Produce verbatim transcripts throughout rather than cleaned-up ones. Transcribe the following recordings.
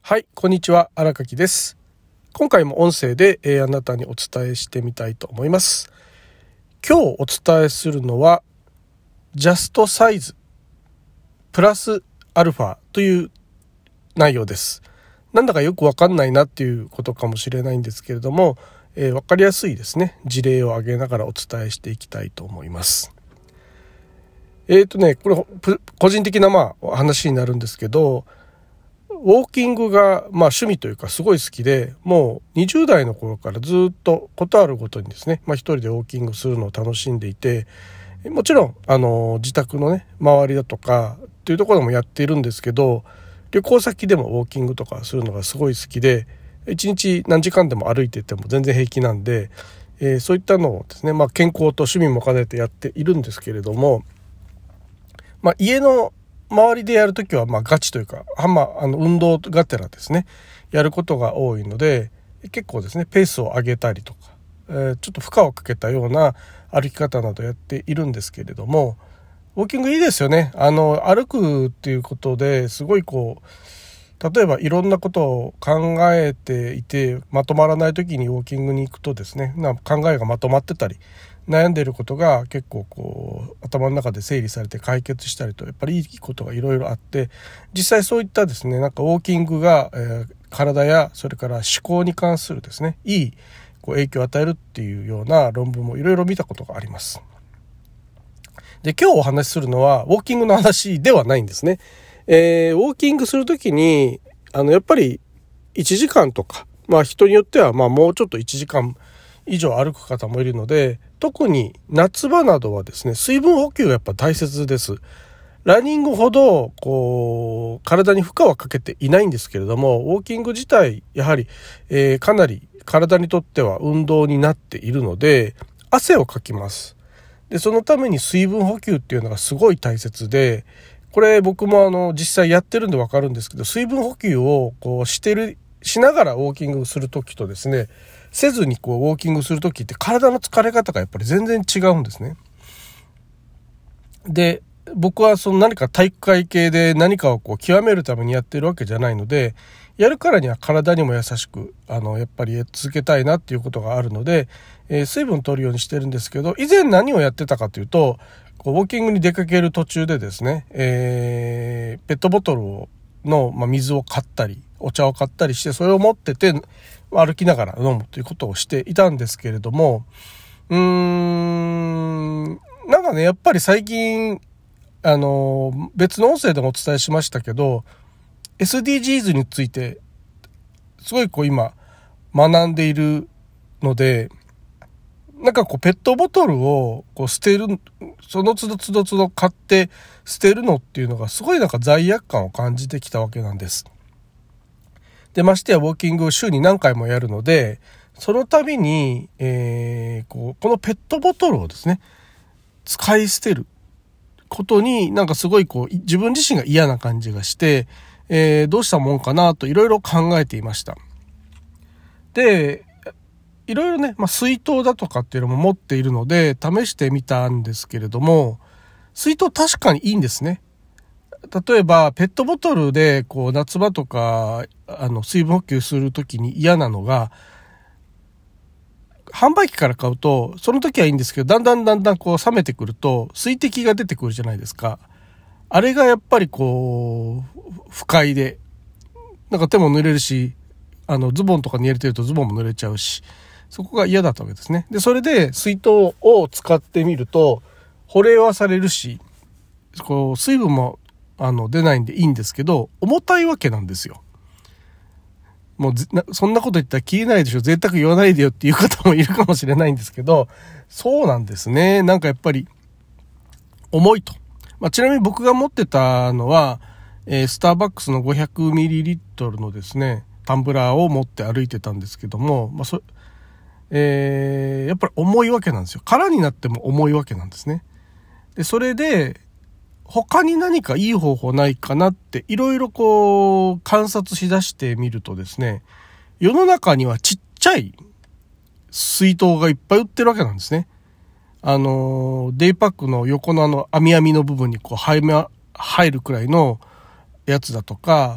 はい、こんにちは、荒垣です。今回も音声で、えー、あなたにお伝えしてみたいと思います。今日お伝えするのはジャストサイズプラスアルファという内容です。なんだかよくわかんないなっていうことかもしれないんですけれども、えー、わかりやすいですね事例を挙げながらお伝えしていきたいと思います。えーとねこれ個人的なまあ話になるんですけど、ウォーキングがまあ趣味というかすごい好きで、もうにじゅう代の頃からずっとことあるごとにですね、まあ、一人でウォーキングするのを楽しんでいて、もちろんあの自宅のね周りだとかっていうところでもやっているんですけど、旅行先でもウォーキングとかするのがすごい好きで、一日何時間でも歩いていても全然平気なんで、えー、そういったのをですね、まあ、健康と趣味も兼ねてやっているんですけれども、まあ、家の周りでやるときはまあガチというか、まあ、あの運動がてらですねやることが多いので、結構ですねペースを上げたりとか、えー、ちょっと負荷をかけたような歩き方などやっているんですけれども、ウォーキングいいですよね。あの歩くっていうことですごいこう、例えばいろんなことを考えていてまとまらないときにウォーキングに行くとですね、な考えがまとまってたり悩んでいることが結構こう頭の中で整理されて解決したりと、やっぱりいいことがいろいろあって、実際そういったですねなんかウォーキングが、えー、体やそれから思考に関するですねいいこう影響を与えるっていうような論文もいろいろ見たことがあります。で、今日お話しするのはウォーキングの話ではないんですね。えー、ウォーキングするときにあのやっぱりいちじかんとか、まあ人によってはまあもうちょっといちじかん以上歩く方もいるので、特に夏場などはですね水分補給がやっぱ大切です。ランニングほどこう体に負荷はかけていないんですけれども、ウォーキング自体やはり、えー、かなり体にとっては運動になっているので汗をかきます。でそのために水分補給っていうのがすごい大切で、これ僕もあの実際やってるんでわかるんですけど、水分補給をこうしてるしながらウォーキングするときとですねせずにこうウォーキングするときって体の疲れ方がやっぱり全然違うんですね。で僕はその何か体育会系で何かをこう極めるためにやってるわけじゃないので、やるからには体にも優しくあのやっぱり続けたいなっていうことがあるので、えー、水分取るようにしてるんですけど、以前何をやってたかというと、こうウォーキングに出かける途中でですね、えー、ペットボトルをの、まあ、水を買ったりお茶を買ったりして、それを持ってて歩きながら飲むということをしていたんですけれども、うーんなんかねやっぱり最近あの別の音声でもお伝えしましたけど、 エスディージーズ についてすごいこう今学んでいるので、なんかこうペットボトルをこう捨てる、その都度都度都度買って捨てるのっていうのがすごいなんか罪悪感を感じてきたわけなんです。でましてやウォーキングを週に何回もやるので、その度に、えー、こうこのペットボトルをですね使い捨てることになんかすごいこう自分自身が嫌な感じがして、えー、どうしたもんかなといろいろ考えていました。でいろいろね、まあ、水筒だとかっていうのも持っているので試してみたんですけれども、水筒確かにいいんですね。例えばペットボトルでこう夏場とかあの水分補給するときに嫌なのが、販売機から買うとその時はいいんですけど、だんだんだんだんこう冷めてくると水滴が出てくるじゃないですか。あれがやっぱりこう不快で、なんか手も濡れるし、あのズボンとかに入れてるとズボンも濡れちゃうし、そこが嫌だったわけですね。でそれで水筒を使ってみると保冷はされるし、こう水分もあの出ないんでいいんですけど、重たいわけなんですよ。もうそんなこと言ったら消えないでしょ、贅沢言わないでよっていう方もいるかもしれないんですけど、そうなんですね。なんかやっぱり重いと、まあ、ちなみに僕が持ってたのは、えー、スターバックスの ごひゃくミリリットル のですねタンブラーを持って歩いてたんですけども、まあそえー、やっぱり重いわけなんですよ。空になっても重いわけなんですね。でそれで他に何かいい方法ないかなっていろいろこう観察しだしてみるとですね、世の中にはちっちゃい水筒がいっぱい売ってるわけなんですね。あのデイパックの横のあの網網の部分にこう入るくらいのやつだとか、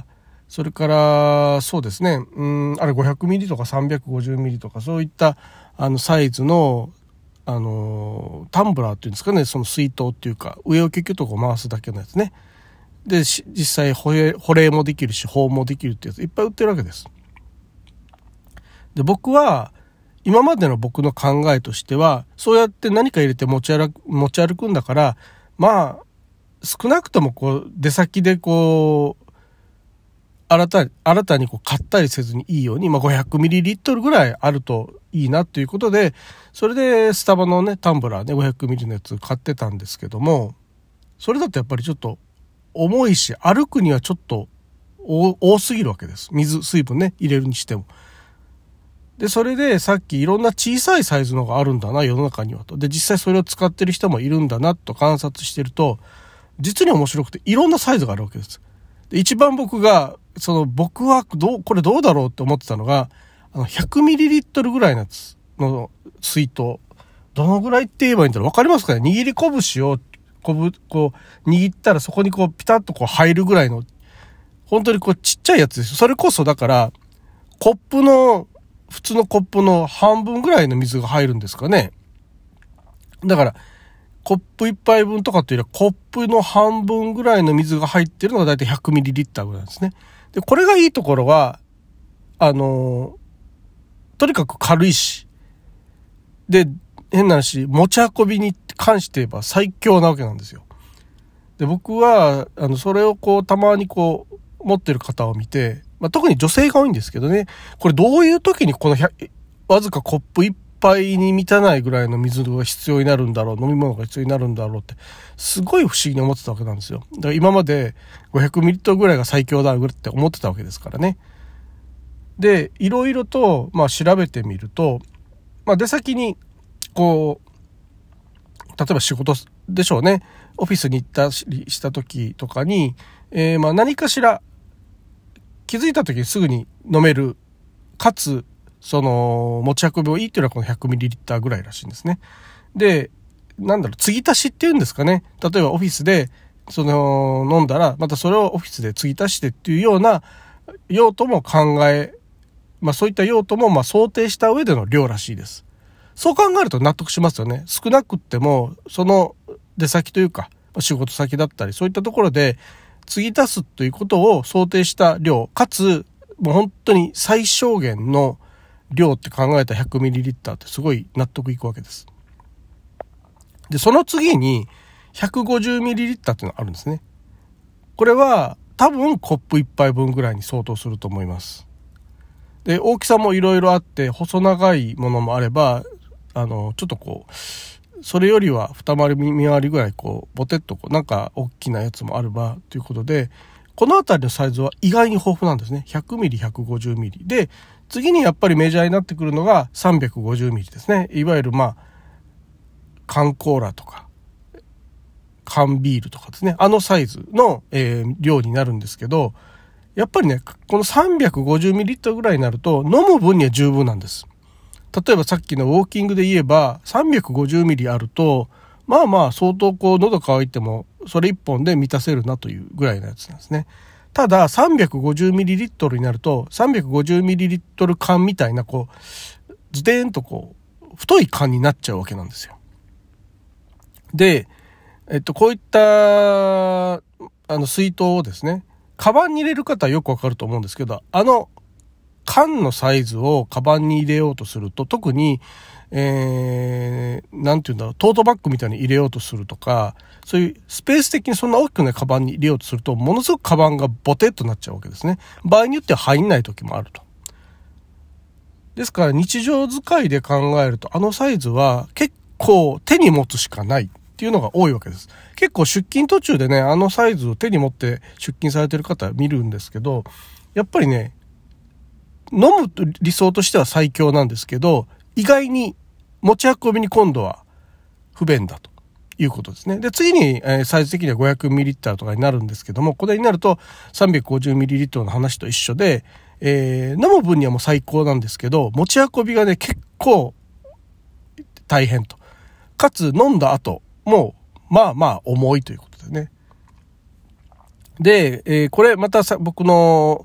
それからそうですね、うん、あれ ごひゃくミリ とか さんびゃくごじゅうミリ とかそういったあのサイズのあのタンブラーっていうんですかね、その水筒っていうか上をキュキュッとこう回すだけのやつね。で実際保冷、保冷もできるし保温もできるってやついっぱい売ってるわけです。で僕は今までの僕の考えとしては、そうやって何か入れて持ち歩く、持ち歩くんだから、まあ少なくともこう出先でこう新たに新たにこう買ったりせずにいいように、まあ、ごひゃくミリリットルぐらいあるといいなということで、それでスタバのねタンブラーね ごひゃくミリ のやつ買ってたんですけども、それだとやっぱりちょっと重いし歩くにはちょっと多すぎるわけです。水水分ね入れるにしても。でそれでさっきいろんな小さいサイズのがあるんだな世の中にはと。で実際それを使ってる人もいるんだなと観察してると、実に面白くていろんなサイズがあるわけです。で一番僕がその僕はどうこれどうだろうって思ってたのが、あの ひゃくミリリットル ぐらいのやつの水筒、どのぐらいって言えばいいんだろう、わかりますかね。握り拳をこぶこう握ったらそこにこうピタッとこう入るぐらいの本当にこうちっちゃいやつですよ。それこそだからコップの普通のコップの半分ぐらいの水が入るんですかね。だからコップ一杯分とかっていうよりはコップの半分ぐらいの水が入ってるのがだいたい ひゃくミリリットル ぐらいなんですね。でこれがいいところはあのー、とにかく軽いし、で変な話持ち運びに関して言えば最強なわけなんですよ。で僕はあのそれをこうたまにこう持ってる方を見て、まあ、特に女性が多いんですけどね、これどういう時にこのわずかコップ一杯に満たないぐらいの水が必要になるんだろう、飲み物が必要になるんだろうってすごい不思議に思ってたわけなんですよ。だから今まで ごひゃくミリリットル ぐらいが最強だぐらいって思ってたわけですからね。でいろいろとまあ調べてみると、まあ、出先にこう例えば仕事でしょうね、オフィスに行ったりした時とかに、えー、まあ何かしら気づいた時にすぐに飲めるかつその持ち運びをいいっていうのはこの ひゃくミリリットル ぐらいらしいんですね。でなんだろう継ぎ足しっていうんですかね、例えばオフィスでその飲んだらまたそれをオフィスで継ぎ足してっていうような用途も考え、まあそういった用途もまあ想定した上での量らしいです。そう考えると納得しますよね。少なくってもその出先というか仕事先だったりそういったところで継ぎ足すということを想定した量かつもう本当に最小限の量って考えた ひゃくミリリットル ってすごい納得いくわけです。でその次に ひゃくごじゅうミリリットル っていうのがあるんですね。これは多分コップ一杯分ぐらいに相当すると思います。で大きさもいろいろあって細長いものもあればあのちょっとこうそれよりは二回り三回りぐらいこうボテッとこうなんか大きなやつもあればということで、このあたりのサイズは意外に豊富なんですね。 ひゃくミリ、ひゃくごじゅうミリで次にやっぱりメジャーになってくるのが さんびゃくごじゅうミリですね。いわゆるまあ缶コーラとか缶ビールとかですね、あのサイズの、えー、量になるんですけど、やっぱりねこの さんびゃくごじゅうミリリットル ぐらいになると飲む分には十分なんです。例えばさっきのウォーキングで言えば さんびゃくごじゅうミリ あるとまあまあ相当こう喉乾いてもそれ一本で満たせるなというぐらいのやつなんですね。ただ さんびゃくごじゅうミリリットル になると さんびゃくごじゅうミリリットル 缶みたいなこうズデーンとこう太い缶になっちゃうわけなんですよ。で、えっとこういったあの水筒をですねカバンに入れる方はよくわかると思うんですけど、あの缶のサイズをカバンに入れようとすると特に、えー、なんていうんだろうトートバッグみたいに入れようとするとかそういうスペース的にそんな大きくないカバンに入れようとするとものすごくカバンがボテッとなっちゃうわけですね。場合によっては入んない時もあると。ですから日常使いで考えるとあのサイズは結構手に持つしかないっていうのが多いわけです。結構出勤途中でねあのサイズを手に持って出勤されてる方見るんですけど、やっぱりね飲む理想としては最強なんですけど意外に持ち運びに今度は不便だということですね。で次に、えー、サイズ的には ごひゃくミリリットル とかになるんですけども、これになると さんびゃくごじゅうミリリットル の話と一緒で、えー、飲む分にはもう最高なんですけど持ち運びがね結構大変と、かつ飲んだ後もうまあまあ重いということでね。で、えー、これまたさ僕の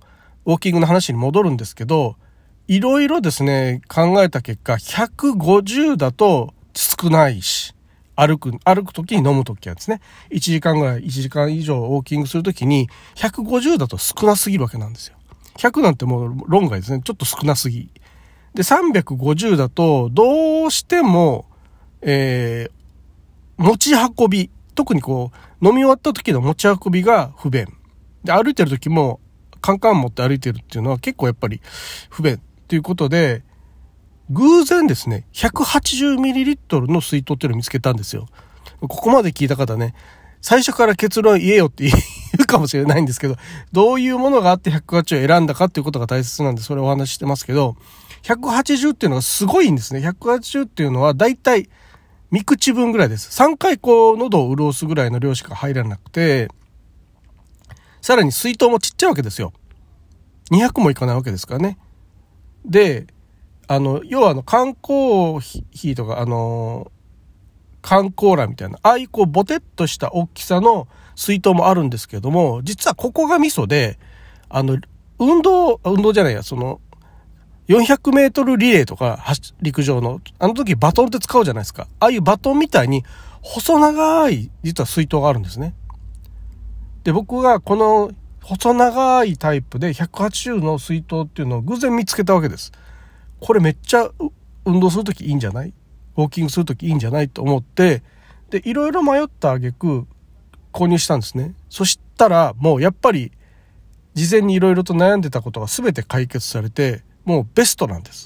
ウォーキングの話に戻るんですけど、いろいろですね、考えた結果、ひゃくごじゅうだと少ないし、歩く、歩くときに飲むときはですね、いちじかんぐらい、いちじかん以上ウォーキングするときに、ひゃくごじゅうだと少なすぎるわけなんですよ。ひゃくなんてもう論外ですね。ちょっと少なすぎ。で、さんびゃくごじゅうだと、どうしても、えー、持ち運び、特にこう、飲み終わった時の持ち運びが不便。で、歩いてる時も、カンカン持って歩いてるっていうのは結構やっぱり不便ということで、偶然ですね、ひゃくはちじゅうミリリットル の水筒っていうのを見つけたんですよ。ここまで聞いた方ね、最初から結論言えよって言うかもしれないんですけど、どういうものがあってひゃくはちじゅうを選んだかっていうことが大切なんで、それをお話ししてますけど、ひゃくはちじゅうっていうのがすごいんですね。ひゃくはちじゅうっていうのはだいたいみ口分ぐらいです。さんかいこう喉を潤すぐらいの量しか入らなくて、さらに水筒もちっちゃいわけですよ。にひゃくもいかないわけですからね。で、あの、要はあの、缶コーヒーとか、あの、缶コーラみたいな、ああいうこう、ボテッとした大きさの水筒もあるんですけども、実はここがミソで、あの、運動、運動じゃないや、その、よんひゃくメートルリレーとか、陸上の、あの時バトンって使うじゃないですか。ああいうバトンみたいに、細長い、実は水筒があるんですね。で、僕がこの、細長いタイプでひゃくはちじゅうの水筒っていうのを偶然見つけたわけです。これめっちゃ運動するときいいんじゃない？ウォーキングするときいいんじゃないと思って、で、いろいろ迷った挙句購入したんですね。そしたらもうやっぱり事前にいろいろと悩んでたことが全て解決されて、もうベストなんです。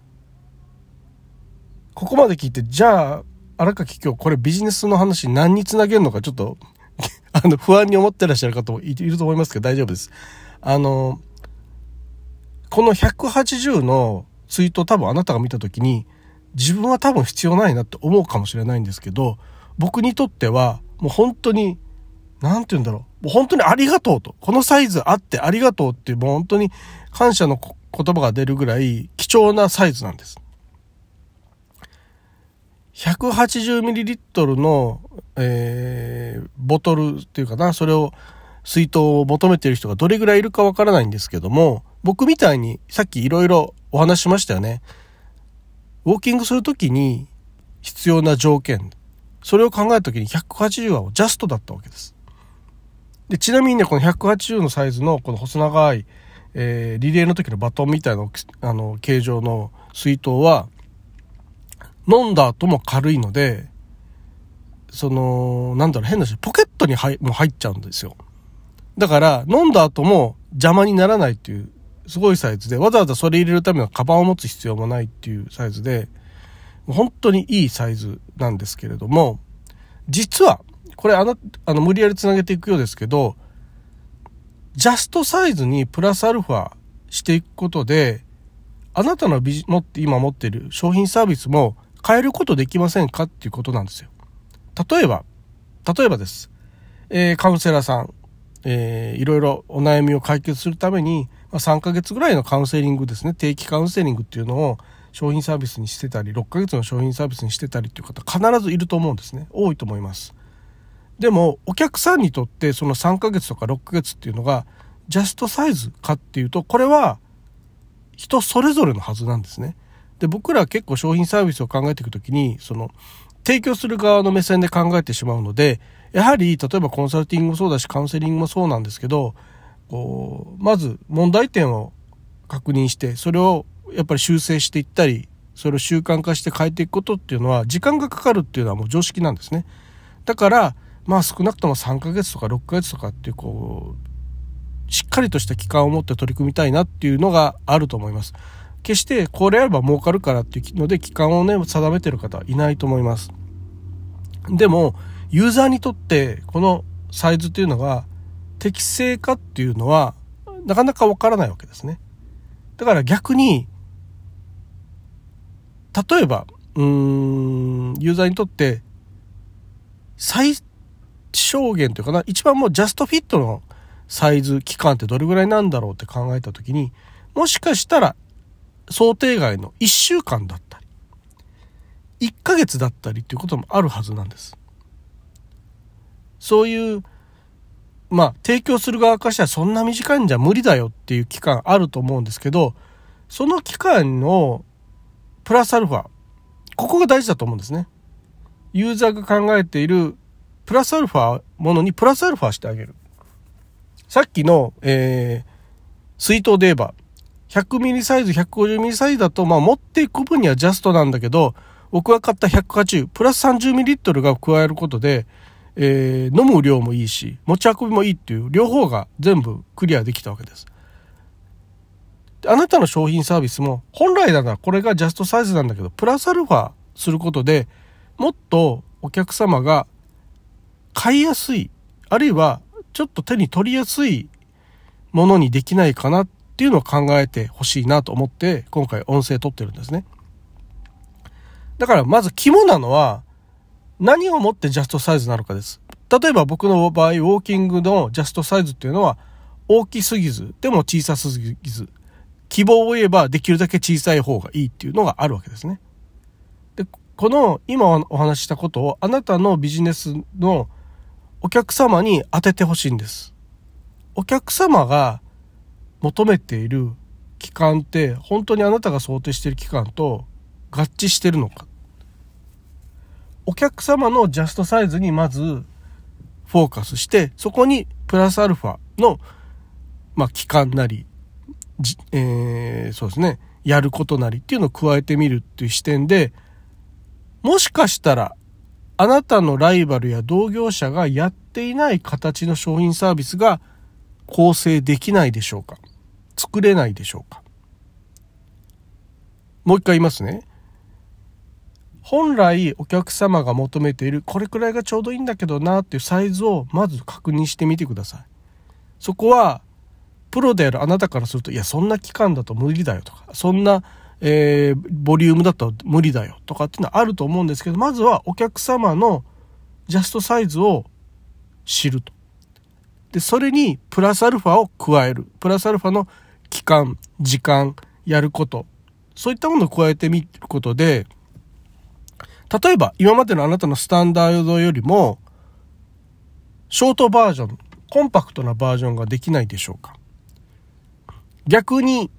ここまで聞いて、じゃあ、荒垣今日これビジネスの話何につなげるのかちょっとあの不安に思ってらっしゃる方もいると思いますけど大丈夫です。あの、このひゃくはちじゅうのツイートを多分あなたが見たときに自分は多分必要ないなって思うかもしれないんですけど、僕にとってはもう本当になんて言うんだろう、もう本当にありがとうと、このサイズあってありがとうっていうもう本当に感謝の言葉が出るぐらい貴重なサイズなんです。ひゃくはちじゅうミリリットル の、えー、ボトルっていうかな、それを水筒を求めている人がどれぐらいいるかわからないんですけども、僕みたいにさっきいろいろお話ししましたよね。ウォーキングするときに必要な条件、それを考えたときにひゃくはちじゅうはジャストだったわけです。で、ちなみにね、このひゃくはちじゅうのサイズのこの細長い、えー、リレーの時のバトンみたいなあの形状の水筒は飲んだ後も軽いので、そのなんだろう、変な話、ポケットに入もう入っちゃうんですよ。だから飲んだ後も邪魔にならないっていうすごいサイズで、わざわざそれ入れるためのカバンを持つ必要もないっていうサイズで、本当にいいサイズなんですけれども、実はこれあのあの無理やりつなげていくようですけど、ジャストサイズにプラスアルファしていくことで、あなたのビジ持って今持っている商品サービスも変えることできませんかっていうことなんですよ。例えば例えばです、えー、カウンセラーさん、えー、いろいろお悩みを解決するために、まあ、さんかげつぐらいのカウンセリングですね、定期カウンセリングっていうのを商品サービスにしてたり、ろっかげつの商品サービスにしてたりっていう方必ずいると思うんですね。多いと思います。でもお客さんにとってそのさんかげつとかろっかげつっていうのがジャストサイズかっていうと、これは人それぞれのはずなんですね。で、僕らは結構商品サービスを考えていくときに、その提供する側の目線で考えてしまうので、やはり例えばコンサルティングもそうだしカウンセリングもそうなんですけど、こうまず問題点を確認して、それをやっぱり修正していったり、それを習慣化して変えていくことっていうのは時間がかかるっていうのはもう常識なんですね。だからまあ少なくともさんかげつとかろっかげつとかっていうこうしっかりとした期間を持って取り組みたいなっていうのがあると思います。決してこれやれば儲かるからっていうので期間をね定めてる方はいないと思います。でもユーザーにとってこのサイズっていうのが適正かっていうのはなかなかわからないわけですね。だから逆に例えばうーんユーザーにとって最小限というかな、一番もうジャストフィットのサイズ期間ってどれぐらいなんだろうって考えたときに、もしかしたら想定外のいっしゅうかんだったりいっかげつだったりっていうこともあるはずなんです。そういうまあ提供する側からしたらそんな短いんじゃ無理だよっていう期間あると思うんですけど、その期間のプラスアルファ、ここが大事だと思うんですね。ユーザーが考えているプラスアルファものにプラスアルファしてあげる。さっきの、えー、水筒で言えばひゃくミリサイズ ひゃくごじゅうミリサイズだと、まあ持っていく分にはジャストなんだけど、僕が買ったひゃくはちじゅうプラスさんじゅうミリリットルが加えることで、えー、飲む量もいいし持ち運びもいいっていう両方が全部クリアできたわけです。あなたの商品サービスも本来ならこれがジャストサイズなんだけど、プラスアルファすることでもっとお客様が買いやすい、あるいはちょっと手に取りやすいものにできないかなっていうのを考えてほしいなと思って今回音声撮ってるんですね。だからまず肝なのは何をもってジャストサイズなのかです。例えば僕の場合ウォーキングのジャストサイズっていうのは大きすぎずでも小さすぎず、希望を言えばできるだけ小さい方がいいっていうのがあるわけですね。で、この今お話ししたことをあなたのビジネスのお客様に当ててほしいんです。お客様が求めている期間って本当にあなたが想定している期間と合致しているのか。お客様のジャストサイズにまずフォーカスして、そこにプラスアルファの、まあ、期間なり、えー、そうですね、やることなりっていうのを加えてみるっていう視点で、もしかしたらあなたのライバルや同業者がやっていない形の商品サービスが構成できないでしょうか。作れないでしょうか。もう一回言いますね。本来お客様が求めているこれくらいがちょうどいいんだけどなっていうサイズをまず確認してみてください。そこはプロであるあなたからすると、いやそんな期間だと無理だよとか、そんなえー、ボリュームだと無理だよとかっていうのはあると思うんですけど、まずはお客様のジャストサイズを知ると。で、それにプラスアルファを加える。プラスアルファの期間、時間、やること。そういったものを加えてみることで、例えば今までのあなたのスタンダードよりも、ショートバージョン、コンパクトなバージョンができないでしょうか。逆に、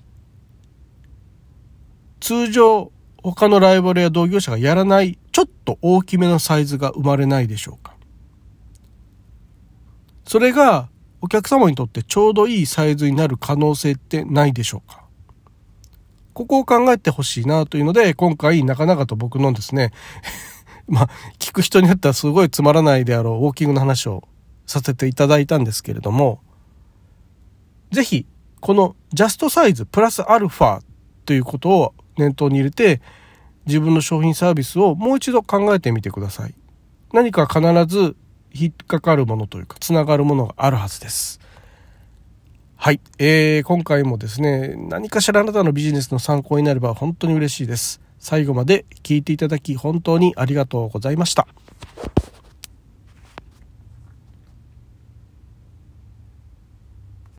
通常他のライバルや同業者がやらないちょっと大きめのサイズが生まれないでしょうか。それがお客様にとってちょうどいいサイズになる可能性ってないでしょうか。ここを考えてほしいなというので、今回なかなかと僕のですねまあ聞く人によってはすごいつまらないであろうウォーキングの話をさせていただいたんですけれども、ぜひこのジャストサイズプラスアルファということを念頭に入れて自分の商品サービスをもう一度考えてみてください。何か必ず引っかかるものというかつながるものがあるはずです。はい、えー、今回もですね、何かしらあなたのビジネスの参考になれば本当に嬉しいです。最後まで聞いていただき本当にありがとうございました。